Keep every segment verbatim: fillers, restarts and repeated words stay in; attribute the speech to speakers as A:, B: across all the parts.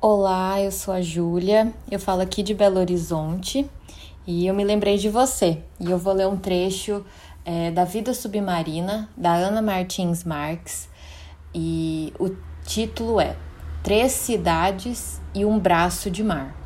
A: Olá, eu sou a Júlia, eu falo aqui de Belo Horizonte e eu me lembrei de você. E eu vou ler um trecho é, da Vida Submarina, da Ana Martins Marques, e o título é Três Cidades e um Braço de Mar.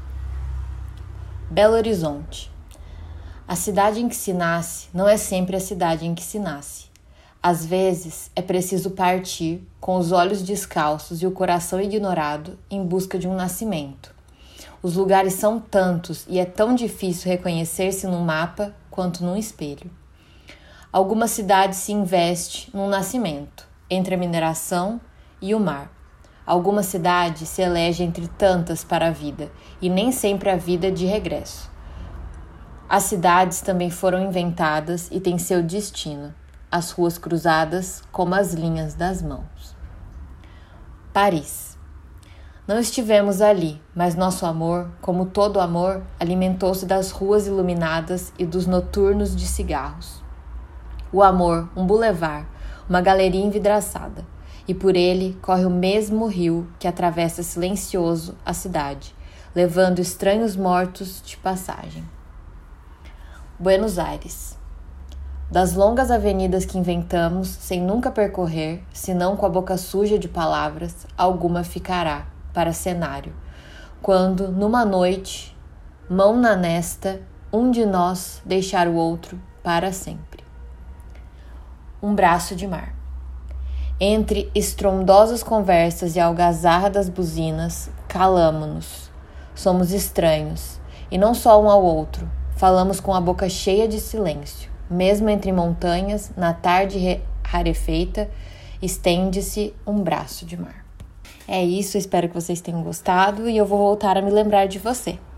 A: Belo Horizonte. A cidade em que se nasce não é sempre a cidade em que se nasce. Às vezes, é preciso partir, com os olhos descalços e o coração ignorado, em busca de um nascimento. Os lugares são tantos e é tão difícil reconhecer-se num mapa quanto num espelho. Alguma cidade se investe num nascimento, entre a mineração e o mar. Alguma cidade se elege entre tantas para a vida, e nem sempre a vida de regresso. As cidades também foram inventadas e têm seu destino. As ruas cruzadas como as linhas das mãos. Paris. Não estivemos ali, mas nosso amor, como todo amor, alimentou-se das ruas iluminadas e dos noturnos de cigarros. O amor, um bulevar, uma galeria envidraçada, e por ele corre o mesmo rio que atravessa silencioso a cidade, levando estranhos mortos de passagem. Buenos Aires. Das longas avenidas que inventamos, sem nunca percorrer, senão com a boca suja de palavras, alguma ficará para cenário. Quando, numa noite, mão na nesta, um de nós deixar o outro para sempre. Um braço de mar. Entre estrondosas conversas e a algazarra das buzinas, calamo-nos. Somos estranhos, e não só um ao outro, falamos com a boca cheia de silêncio. Mesmo entre montanhas, na tarde rarefeita, estende-se um braço de mar. É isso, espero que vocês tenham gostado e eu vou voltar a me lembrar de você.